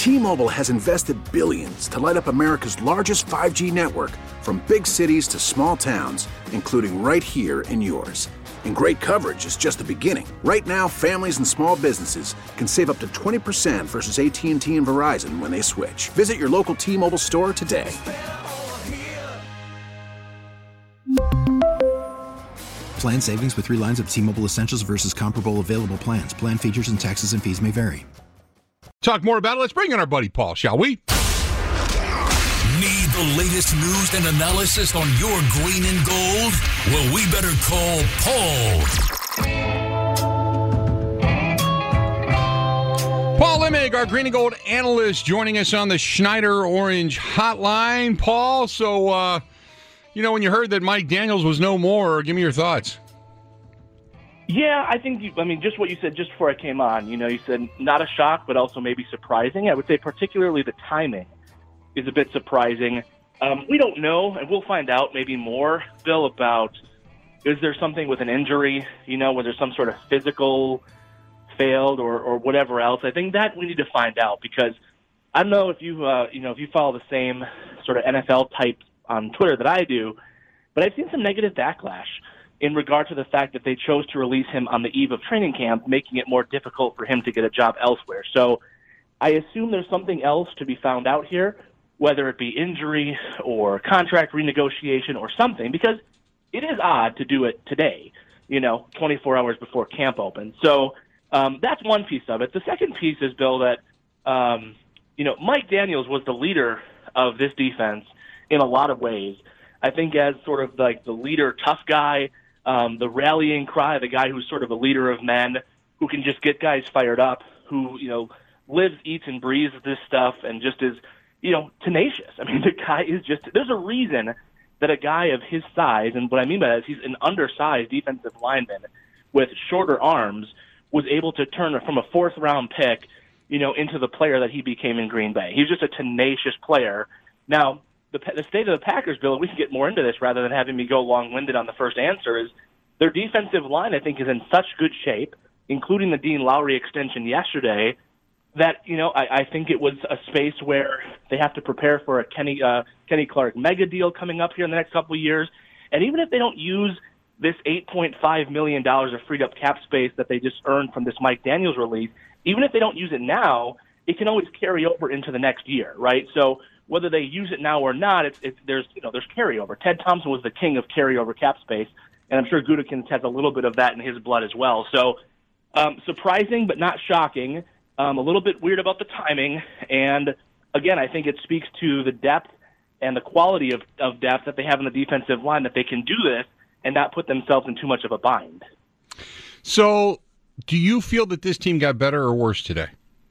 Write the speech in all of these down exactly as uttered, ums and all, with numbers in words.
T-Mobile has invested billions to light up America's largest five G network, from big cities to small towns, including right here in yours. And great coverage is just the beginning. Right now, families and small businesses can save up to twenty percent versus A T and T and Verizon when they switch. Visit your local T-Mobile store today. Plan savings with three lines of T-Mobile Essentials versus comparable available plans. Plan features and taxes and fees may vary. Talk more about it. Let's bring in our buddy Paul, shall we? Need the latest news and analysis on your green and gold? Well, we better call Paul. Paul Limig, our green and gold analyst, joining us on the Schneider Orange Hotline. Paul, so, uh, you know, when you heard that Mike Daniels was no more, give me your thoughts. Yeah, I think, you, I mean, just what you said just before I came on, you know, you said not a shock, but also maybe surprising. I would say particularly the timing is a bit surprising. Um, we don't know, and we'll find out maybe more, Bill, about is there something with an injury, you know, was there some sort of physical failed or, or whatever else. I think that we need to find out, because I don't know if you, uh, you know, if you follow the same sort of N F L type on Twitter that I do, but I've seen some negative backlash in regard to the fact that they chose to release him on the eve of training camp, making it more difficult for him to get a job elsewhere. So I assume there's something else to be found out here, whether it be injury or contract renegotiation or something, because it is odd to do it today, you know, twenty-four hours before camp opens. So um, that's one piece of it. The second piece is, Bill, that, um, you know, Mike Daniels was the leader of this defense in a lot of ways. I think as sort of like the leader, tough guy, um, the rallying cry, the guy who's sort of a leader of men, who can just get guys fired up, who, you know, lives, eats, and breathes this stuff and just is, you know, tenacious. I mean, the guy is just, there's a reason that a guy of his size, and what I mean by that is he's an undersized defensive lineman with shorter arms, was able to turn from a fourth-round pick, you know, into the player that he became in Green Bay. He's just a tenacious player. Now, the, the state of the Packers, Bill, and we can get more into this rather than having me go long-winded on the first answer, is their defensive line, I think, is in such good shape, including the Dean Lowry extension yesterday, that, you know, I, I think it was a space where they have to prepare for a Kenny uh, Kenny Clark mega deal coming up here in the next couple of years. And even if they don't use this eight point five million dollars of freed up cap space that they just earned from this Mike Daniels release, even if they don't use it now, it can always carry over into the next year, right? So whether they use it now or not, it's, it's there's you know there's carryover. Ted Thompson was the king of carryover cap space, and I'm sure Gutekunst has a little bit of that in his blood as well. So um, surprising but not shocking. Um, a little bit weird about the timing, and again, I think it speaks to the depth and the quality of, of depth that they have in the defensive line, that they can do this and not put themselves in too much of a bind. So, do you feel that this team got better or worse today?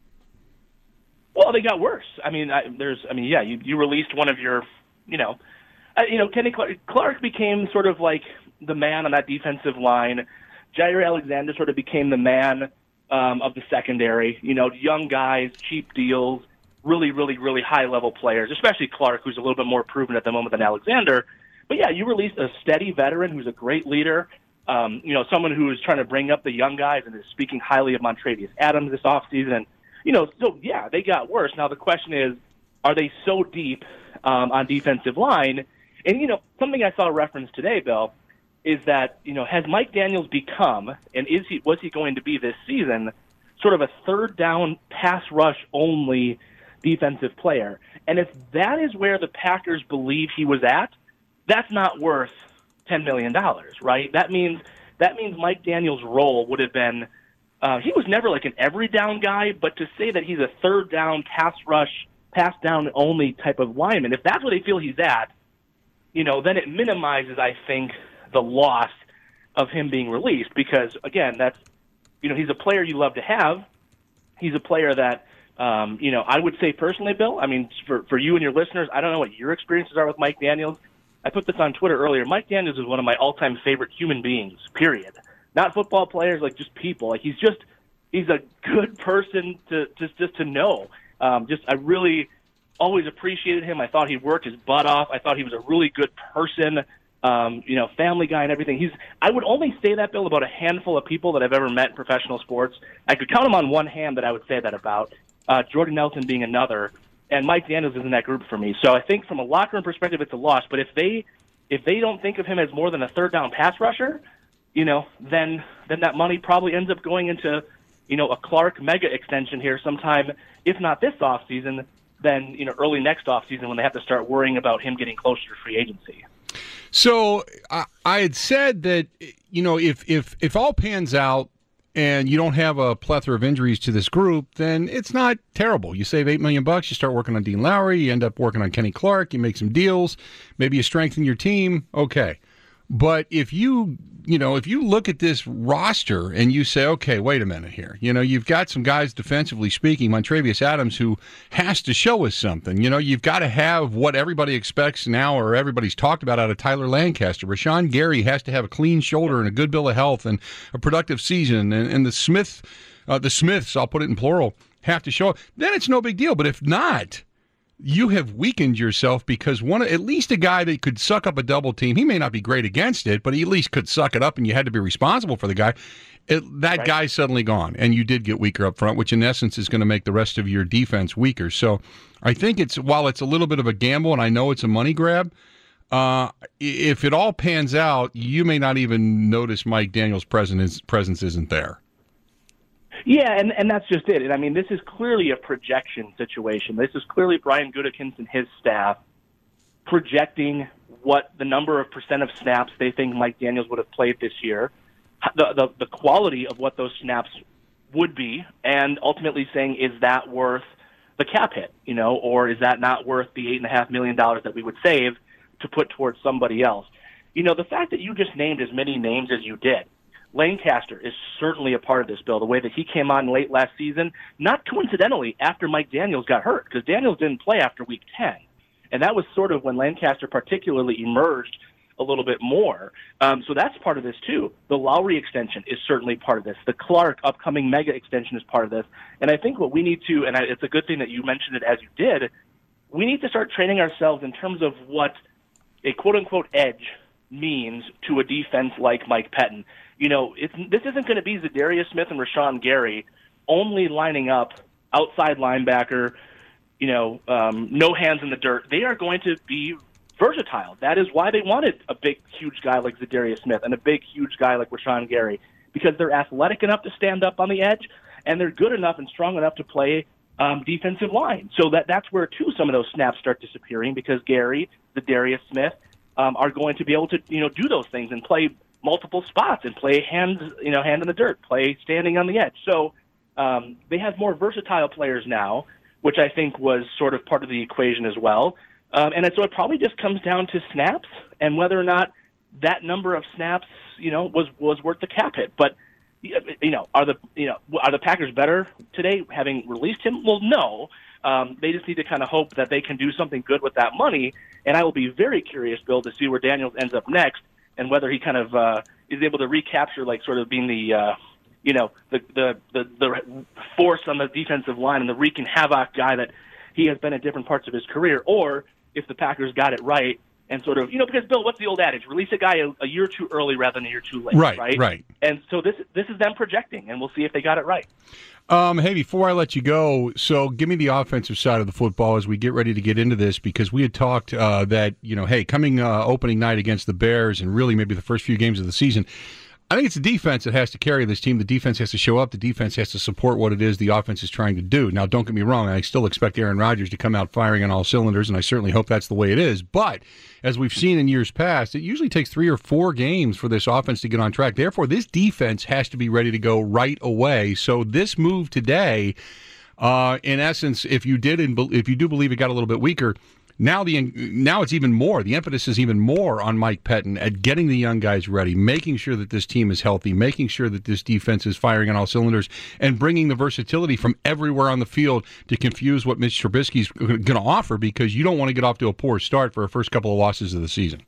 Well, they got worse. I mean, I, there's, I mean, yeah, you, you released one of your, you know, uh, you know, Kenny Clark, Clark became sort of like the man on that defensive line. Jair Alexander sort of became the man Um, of the secondary, you know, young guys, cheap deals, really, really, really high-level players, especially Clark, who's a little bit more proven at the moment than Alexander. But, yeah, you released a steady veteran who's a great leader, um, you know, someone who is trying to bring up the young guys and is speaking highly of Montravius Adams this offseason. And, you know, so, yeah, they got worse. Now the question is, are they so deep um, on defensive line? And, you know, something I saw referenced today, Bill, is that, you know, has Mike Daniels become, and is he was he going to be this season, sort of a third down pass rush only defensive player? And if that is where the Packers believe he was at, that's not worth ten million dollars, right? That means that means Mike Daniels' role would have been, uh, he was never like an every down guy, but to say that he's a third down pass rush, pass down only type of lineman, if that's what they feel he's at, you know, then it minimizes, I think, the loss of him being released, because again, that's, you know, he's a player you love to have. He's a player that, um, you know, I would say personally, Bill, I mean, for, for you and your listeners, I don't know what your experiences are with Mike Daniels. I put this on Twitter earlier. Mike Daniels is one of my all-time favorite human beings, period. Not football players, like just people. Like he's just, he's a good person to just, just to know. Um, just, I really always appreciated him. I thought he worked his butt off. I thought he was a really good person. Um, you know, family guy and everything. He's. I would only say that, Bill, about a handful of people that I've ever met in professional sports. I could count them on one hand that I would say that about. uh, Jordan Nelson being another, and Mike Daniels is in that group for me. So I think from a locker room perspective, it's a loss. But if they if they don't think of him as more than a third down pass rusher, you know, then then that money probably ends up going into, you know, a Clark mega extension here sometime, if not this offseason, then, you know, early next offseason when they have to start worrying about him getting closer to free agency. So I, I had said that, you know, if, if, if all pans out and you don't have a plethora of injuries to this group, then it's not terrible. You save eight million bucks, you start working on Dean Lowry, you end up working on Kenny Clark, you make some deals, maybe you strengthen your team, okay. But if you, you know, if you look at this roster and you say, okay, wait a minute here, you know, you've got some guys defensively speaking, Montravius Adams, who has to show us something. You know, you've got to have what everybody expects now or everybody's talked about out of Tyler Lancaster. Rashawn Gary has to have a clean shoulder and a good bill of health and a productive season. And, and the Smith, uh, the Smiths, I'll put it in plural, have to show up. Then it's no big deal. But if not, you have weakened yourself because one, at least a guy that could suck up a double team, he may not be great against it, but he at least could suck it up, and you had to be responsible for the guy. It, that right. guy's suddenly gone, and you did get weaker up front, which in essence is going to make the rest of your defense weaker. So I think it's, while it's a little bit of a gamble, and I know it's a money grab, uh, if it all pans out, you may not even notice Mike Daniels' presence, presence isn't there. Yeah, and, and that's just it. And I mean, this is clearly a projection situation. This is clearly Brian Gutekunst and his staff projecting what the number of percent of snaps they think Mike Daniels would have played this year, the, the, the quality of what those snaps would be, and ultimately saying, is that worth the cap hit, you know, or is that not worth the eight point five million dollars that we would save to put towards somebody else? You know, the fact that you just named as many names as you did, Lancaster is certainly a part of this, Bill, the way that he came on late last season, not coincidentally after Mike Daniels got hurt, because Daniels didn't play after week ten. And that was sort of when Lancaster particularly emerged a little bit more. Um, so that's part of this, too. The Lowry extension is certainly part of this. The Clark upcoming mega extension is part of this. And I think what we need to, and it's a good thing that you mentioned it as you did, we need to start training ourselves in terms of what a quote-unquote edge means to a defense like Mike Pettin. You know, it's, this isn't going to be Zadarius Smith and Rashawn Gary only lining up outside linebacker, you know, um, no hands in the dirt. They are going to be versatile. That is why they wanted a big, huge guy like Zadarius Smith and a big, huge guy like Rashawn Gary, because they're athletic enough to stand up on the edge, and they're good enough and strong enough to play um, defensive line. So that that's where, too, some of those snaps start disappearing, because Gary, Zadarius Smith um, are going to be able to, you know, do those things and play multiple spots and play hands, you know, hand in the dirt, play standing on the edge. So um, they have more versatile players now, which I think was sort of part of the equation as well. Um, and so it probably just comes down to snaps and whether or not that number of snaps, you know, was was worth the cap hit. But you know, are the you know are the Packers better today having released him? Well, no. Um, they just need to kind of hope that they can do something good with that money. And I will be very curious, Bill, to see where Daniels ends up next, and whether he kind of uh, is able to recapture, like, sort of being the, uh, you know, the, the the the force on the defensive line and the wreaking havoc guy that he has been at different parts of his career, or if the Packers got it right and sort of, you know, because, Bill, what's the old adage? Release a guy a, a year too early rather than a year too late, right? Right, right. And so this this is them projecting, and we'll see if they got it right. Um, hey, before I let you go, so give me the offensive side of the football as we get ready to get into this, because we had talked uh, that, you know, hey, coming uh, opening night against the Bears and really maybe the first few games of the season, I think it's the defense that has to carry this team. The defense has to show up. The defense has to support what it is the offense is trying to do. Now, don't get me wrong. I still expect Aaron Rodgers to come out firing on all cylinders, and I certainly hope that's the way it is. But as we've seen in years past, it usually takes three or four games for this offense to get on track. Therefore, this defense has to be ready to go right away. So this move today, uh, in essence, if you did, if you do believe it got a little bit weaker, Now the now it's even more. The emphasis is even more on Mike Pettin at getting the young guys ready, making sure that this team is healthy, making sure that this defense is firing on all cylinders, and bringing the versatility from everywhere on the field to confuse what Mitch Trubisky's going to offer, because you don't want to get off to a poor start for a first couple of losses of the season.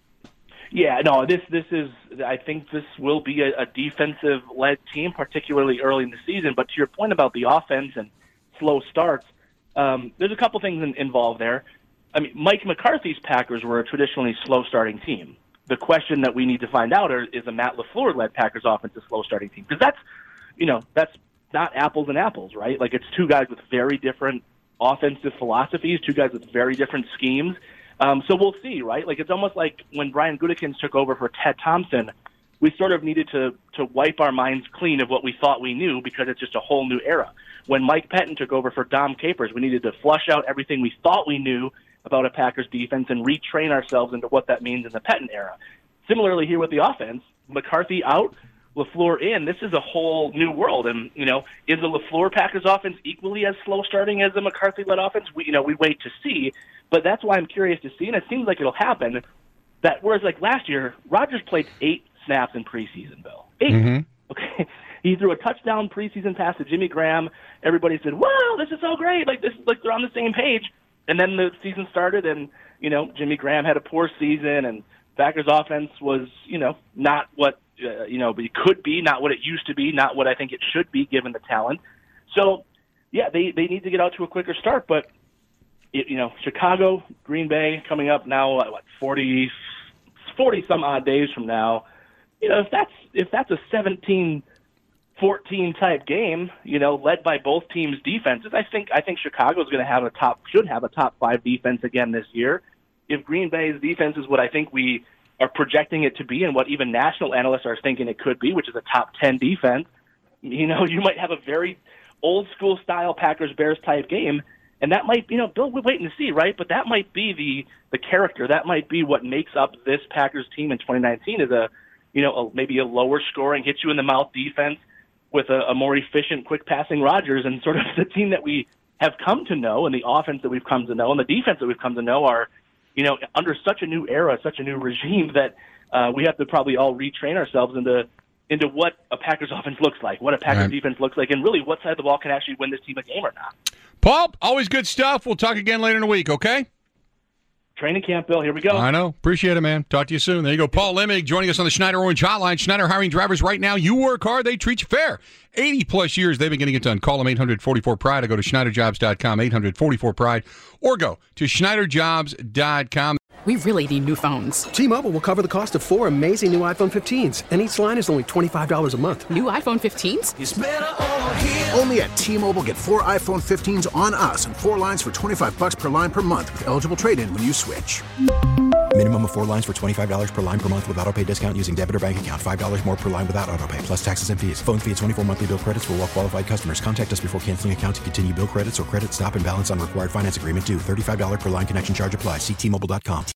Yeah, no, this this is. I think this will be a, a defensive-led team, particularly early in the season. But to your point about the offense and slow starts, um, there's a couple things in, involved there. I mean, Mike McCarthy's Packers were a traditionally slow-starting team. The question that we need to find out are, is a Matt LaFleur-led Packers offense a slow-starting team? Because that's, you know, that's not apples and apples, right? Like, it's two guys with very different offensive philosophies, two guys with very different schemes. Um, so we'll see, right? Like, it's almost like when Brian Gutekunst took over for Ted Thompson, we sort of needed to to wipe our minds clean of what we thought we knew because it's just a whole new era. When Mike Pettin took over for Dom Capers, we needed to flush out everything we thought we knew about a Packers defense and retrain ourselves into what that means in the Pettin era. Similarly here with the offense, McCarthy out, LaFleur in, this is a whole new world. And, you know, is the LaFleur Packers offense equally as slow starting as the McCarthy-led offense? We, you know, we wait to see. But that's why I'm curious to see, and it seems like it'll happen, that whereas like last year, Rodgers played eight snaps in preseason, Bill. Eight. Mm-hmm. Okay. He threw a touchdown preseason pass to Jimmy Graham. Everybody said, wow, this is so great. Like, this, like they're on the same page. And then the season started, and, you know, Jimmy Graham had a poor season, and Packers offense was, you know, not what, uh, you know, it could be, not what it used to be, not what I think it should be given the talent. So, yeah, they, they need to get out to a quicker start. But, it, you know, Chicago, Green Bay coming up now, what, forty, forty some odd days from now. You know, if that's if that's a seventeen fourteen type game, you know, led by both teams' defenses, I think I think Chicago's going to have a top should have a top five defense again this year. If Green Bay's defense is what I think we are projecting it to be, and what even national analysts are thinking it could be, which is a top ten defense, you know, you might have a very old school style Packers Bears type game, and that might, you know, Bill, we're waiting to see, right? But that might be the the character, that might be what makes up this Packers team in twenty nineteen is a you know, a, maybe a lower scoring, hit you in the mouth defense with a, a more efficient, quick passing Rodgers, and sort of the team that we have come to know, and the offense that we've come to know, and the defense that we've come to know are, you know, under such a new era, such a new regime that uh, we have to probably all retrain ourselves into into what a Packers offense looks like, what a Packers right. defense looks like, and really what side of the ball can actually win this team a game or not. Paul, always good stuff. We'll talk again later in the week, okay? Training camp, Bill. Here we go. I know. Appreciate it, man. Talk to you soon. There you go. Paul Limig joining us on the Schneider Orange Hotline. Schneider hiring drivers right now. You work hard, they treat you fair. eighty-plus years they've been getting it done. Call them eight hundred forty-four pride or go to schneider jobs dot com, eight hundred forty-four pride, or go to schneider jobs dot com. We really need new phones. T-Mobile will cover the cost of four amazing new iPhone fifteens, and each line is only twenty-five dollars a month. New iPhone fifteens? It's better over here. Only at T-Mobile, get four iPhone fifteens on us and four lines for twenty-five dollars per line per month with eligible trade-in when you switch. Minimum of four lines for twenty-five dollars per line per month with autopay discount using debit or bank account. five dollars more per line without autopay, plus taxes and fees. Phone fee at twenty-four monthly bill credits for well-qualified customers. Contact us before canceling account to continue bill credits or credit stop and balance on required finance agreement due. thirty-five dollars per line connection charge applies. See T Mobile dot com.